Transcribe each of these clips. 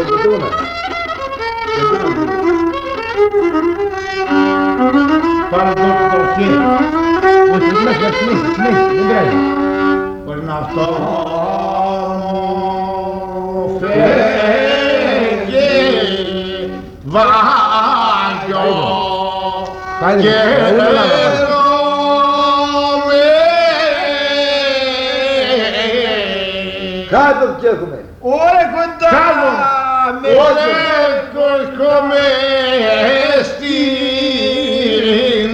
Κολοκοτούνα. Πάρε το χέρι. Όχι, συνέχισε, δεν πειράζει. Μπορεί να αυτό φεύγει βάγιο και κάτω και έχουμε. Ωραία κοντά με έρχομαι στην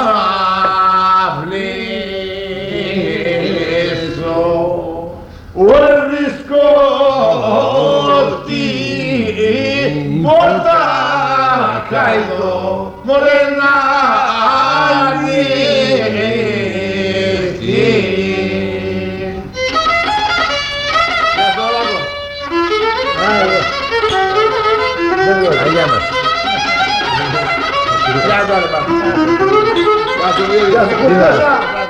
αυλήσω. Ωραία βρίσκω την πόρτα καηδώ μωρέ να ανοίξει. Αγιά μας. Γεια σου ρε πάμε. Γεια σου κουρτάσα.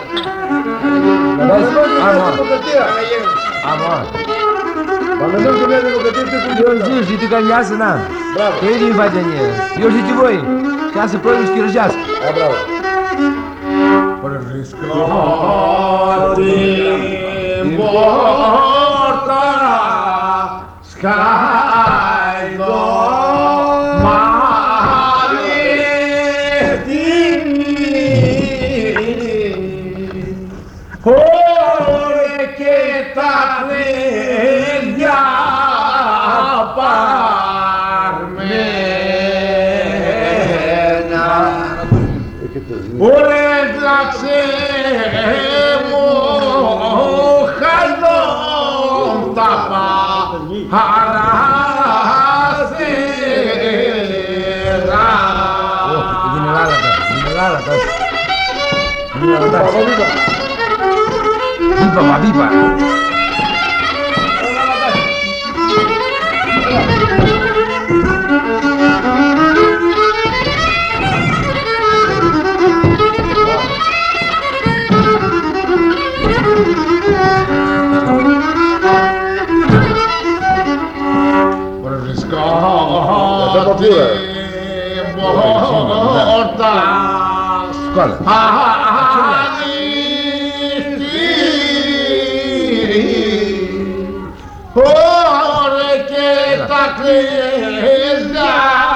Πάμε μέσα μια δημοκρατία και Już, i tylko jasy nam. Brawo. To idzie wadzenie. Już i ci boi. Kasy powiesz ki rozjazd. A brawo. Βρίσκω την πόρτα σκάει το Ωρε και τα παιδιά παρμένα. Ωρε δλάξε μου χαϊδόν τα παράσερα. Είναι λάλατα. Βίβα. Βρίσκω την πόρτα Ωρε και τα κλείζια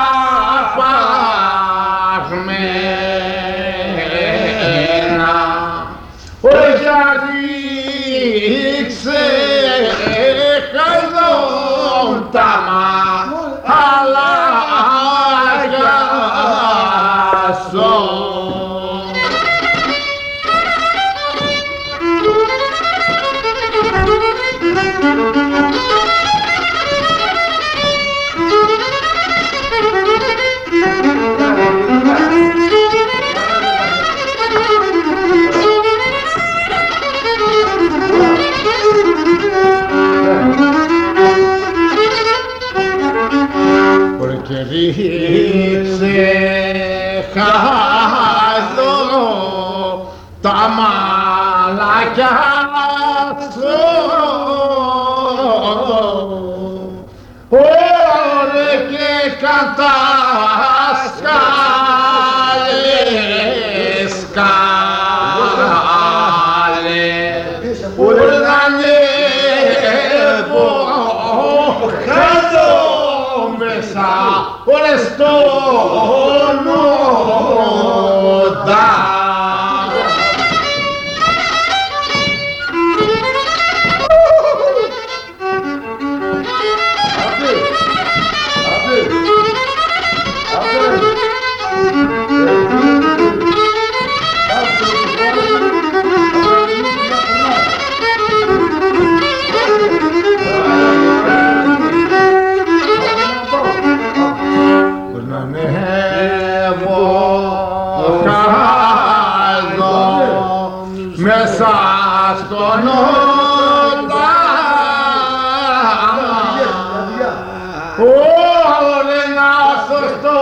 παγμένα. Ωρε γιατί ξεχαζόν τα μαλάκια σου. Και ρίξε χάζω τα μαλάκια σου. Ωρε και κατάσκαλες σκάλες. Ωρε να ανέβω χάζω μέσα ωρε στον όντα. Μέσα στον όντα ωρε να στο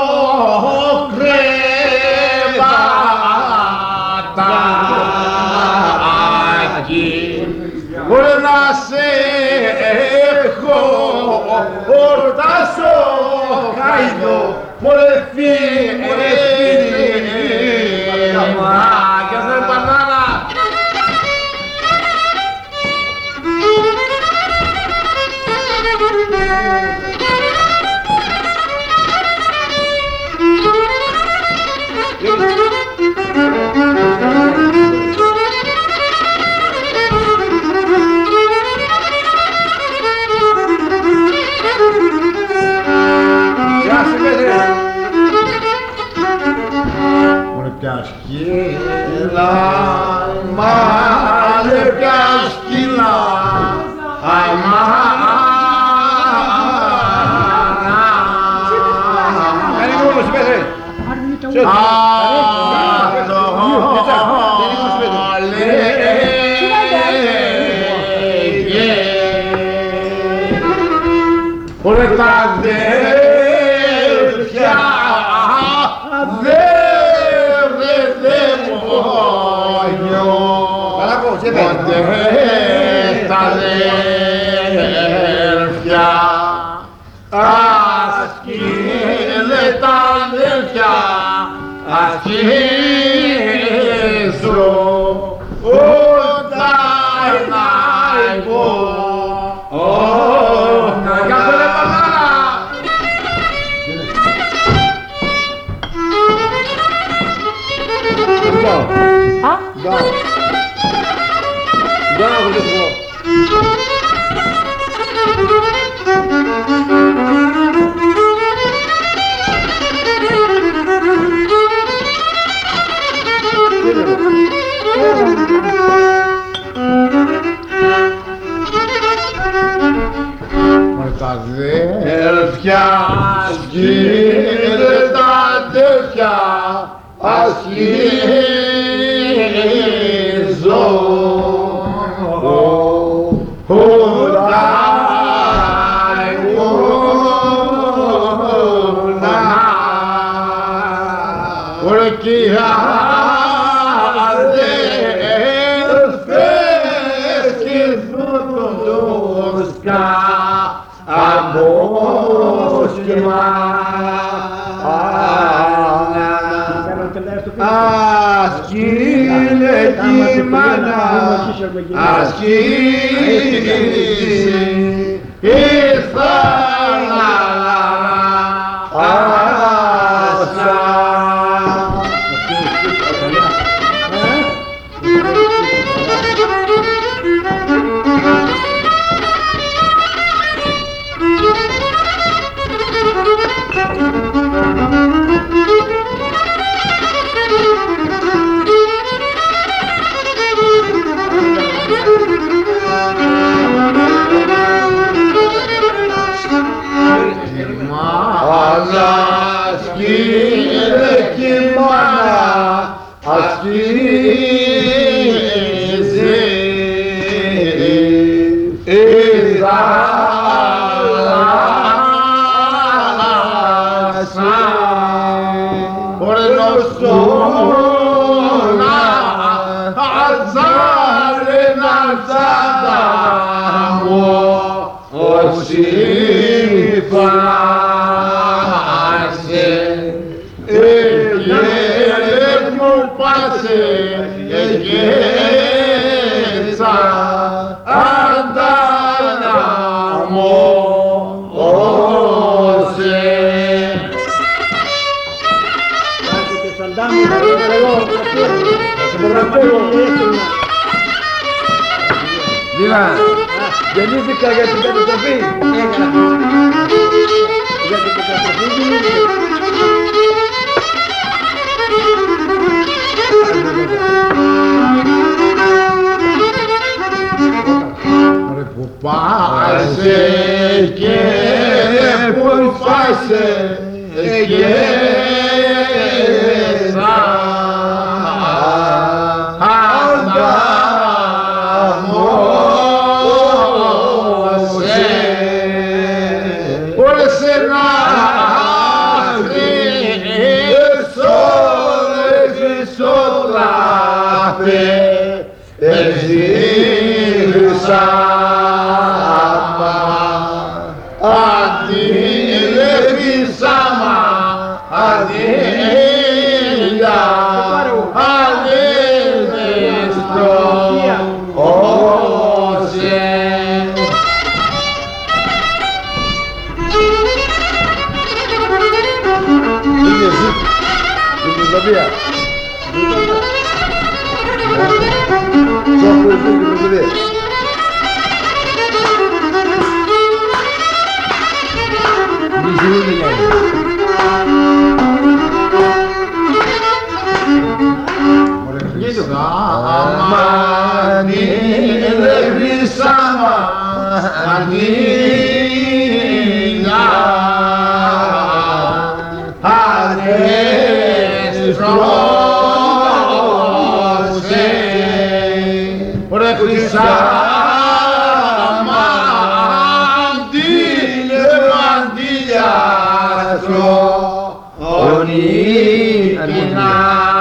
κρεβατάκι ωρε να σε έχω ορτάσει Πάσο χάιδο, μωρέ φίλε, Κι αυτό είναι μπανάνα. Γεια σου Πέτρε. μωρέ πια σκύλα, μάλλε πια σκύλα, Κάνει μόνος η Πέτρε. Όλα τα αδέρφια δεν μόνιο. Καλά πω, σε πέτρε. Ποτέ τα αδέρφια ασκήνε τα αδέρφια ασκήσω όταν εγώ τα αδέρφια ασκήνε τα αδέρφια ασκήσω Ωρε κι οι αδέρφες κυρθούν απόσχημα ασκήνε κι η μάνα ασκήσει ήρθα ασκήνε κι η μάνα ασκήσει Ωρε νοστόνα αλτσάρε να αλτσάτα μου όσοι πάσε εγγέλε μου πάσε εγγέτσα αντάνα μου όσε Δήμα. Γεννήθηκα για την καταστροφή. Για την καταστροφή γεννήθηκα. Ρε που πάσε και που πάσε εγγέσα Αντί Φιλοσοφία. Το έχω εσύ την φιλοσοφία. Μη ζητούν δηλαδή. Αμάνι δε χρυσάμα αντίνα αρέστρωσε ρε χρυσάμα αντίλε μαντήλιαστρο ονείνα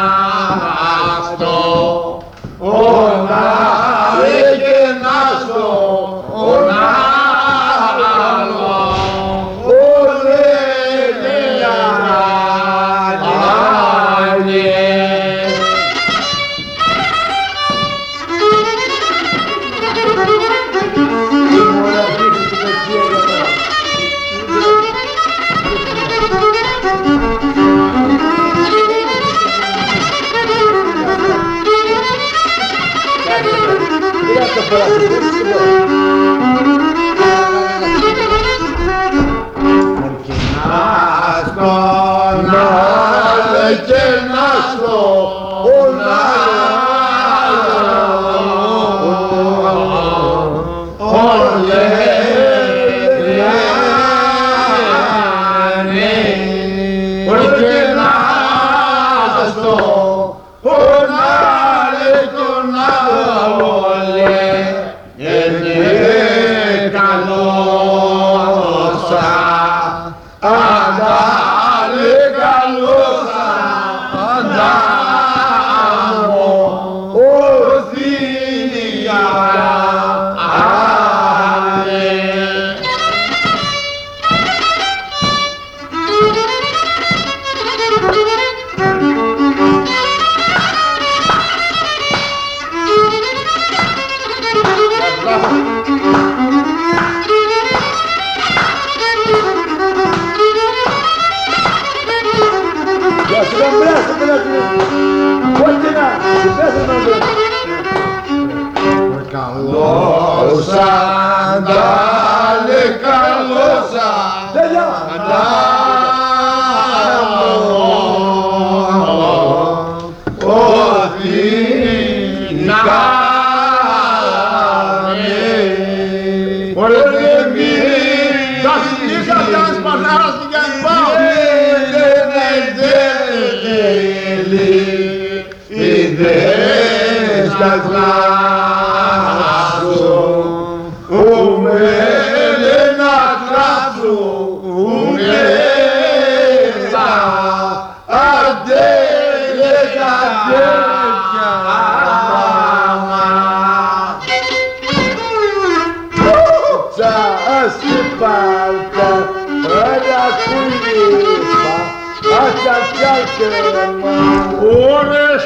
Ώρες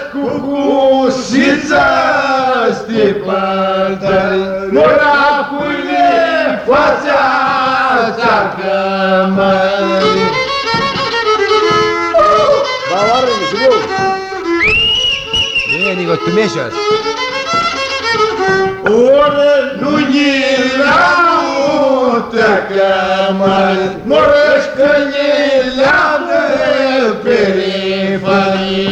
κουκουσίτσα στη πάντα μωρά που είναι φάτσα τσακαμάρι. Βαβάρι, μισιλού. Λίγο του μέσος. Ώρες νουνίλα μου τα καμάρι μωρές κανίλατε περήφανοι.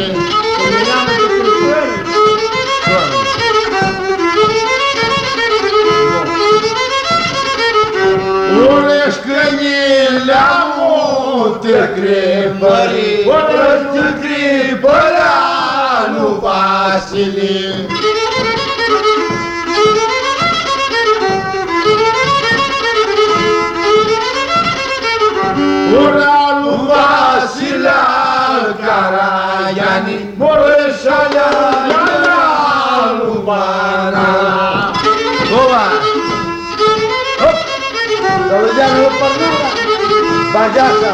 Ώρες κανίλα μου τα κρύβαροι ώρες του κρύβαρανου Βασιλή. Ουραλού Βασιλά Καραγιάννη μωρές αλιά λουμπάνα. Ova! Τα παιδιά μου παρνάρα. Μπαγιάσα.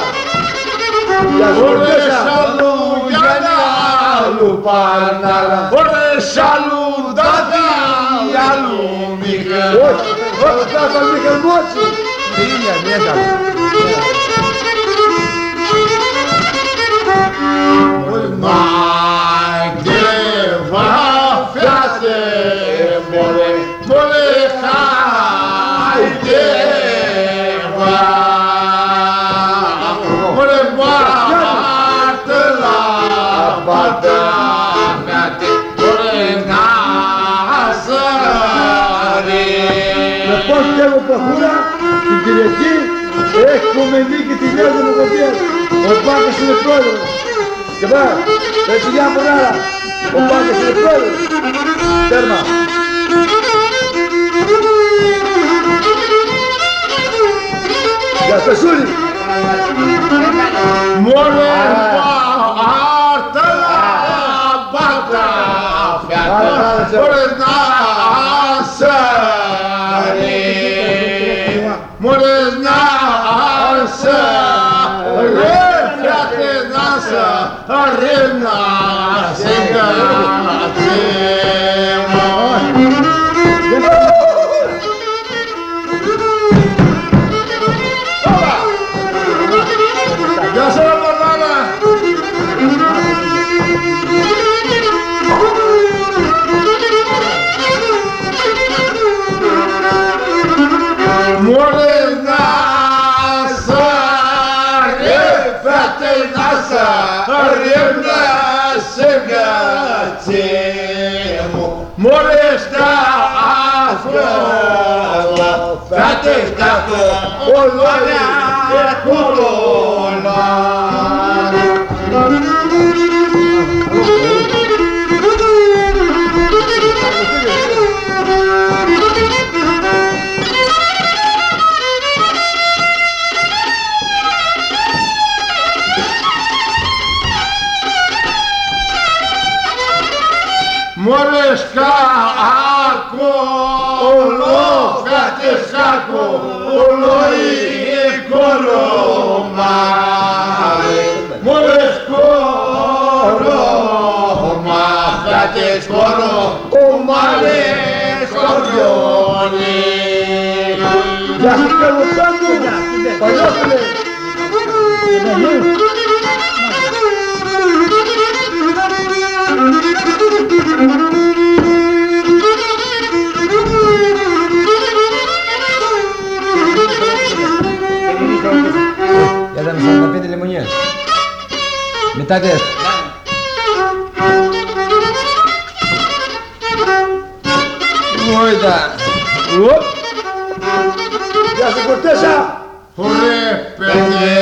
Μωρές αλουγιάννα λουμπάνα. Μωρές αλουδάδια αλου Μιχαήλ. Όχι, θα Μιχαήλ Μότσι. Ίδια, μέσα. Την Κυριακή έχουμε νίκη τη Νέα Δημοκρατία. Ο Πάκας είναι πρόεδρος. Και πάει, έτσι για από άλλα. Ο Πάκας είναι πρόεδρος. Τέρμα. Για Σπεσούλη. Μωρέ αρτέλα μπάτα χωρίς να μόλις να σε ρε φτιάχνει να σε αρρύμνα σε κάτι Γεια σου ρε Πορνάνα μόλις να σε ρεφέτε να σε ρίμνα σε γατσί μου μόλις να ασφάλα φέτες κάτω ολόνια και κολόνα μόλις κάκο ολό φέτες κάκο ολό η κολόμαρη μόλις κορώμα φέτες κορώ ο μάλες κοριόνι Γεια σου Καλωτάκου. Παλιόφιλε. Για τα 45 λεμονιές. Μετά τεστ. Μόιτα. Γεια σου Κορτέσα. Ρε παιδί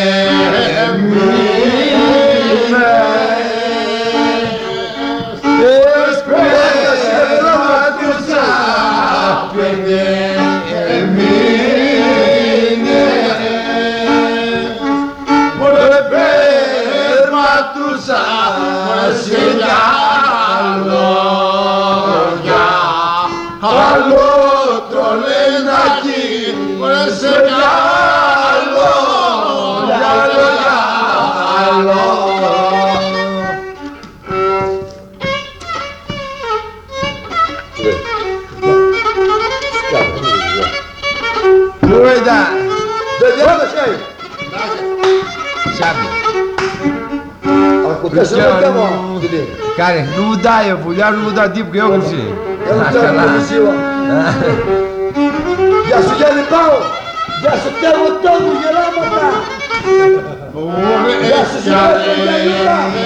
Care, nu dai, iar nu da tip că eu găsi. Γεια σου Γιάννη Πάο. Γεια σου Τέμο Τόμου γεράματα. Γεια σου Γιάννη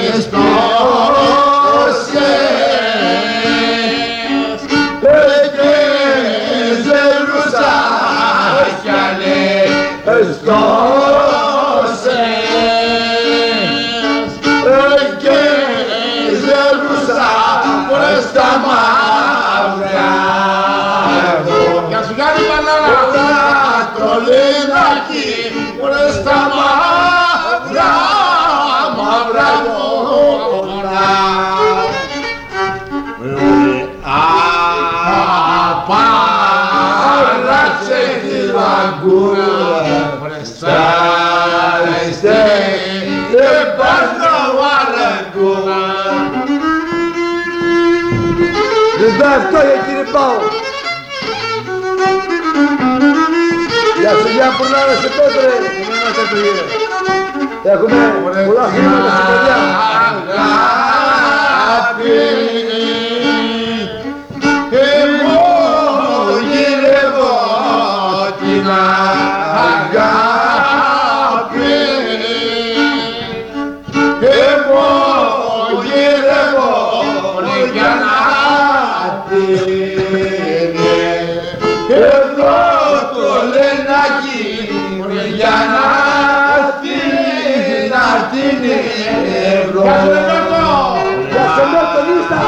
Αυτό για κύριε Πάο. Γεια σου Γεια Πουρνάρα σε Πέτρε. Έχουμε πολλά χρήματα στην παιδιά. αγάπη, εγώ γυρεύω την αγάπη, εγώ γυρεύω για να την εδώ το Λενάκι για να την ευρώ. Για σε νότο λίστα.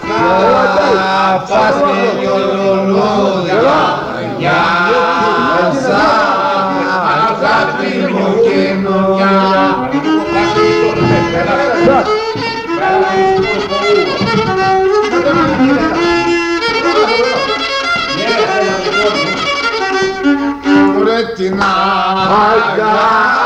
Θα πας και ολολούδια για σαν αγάπη μου καινούρια. Την αγάπη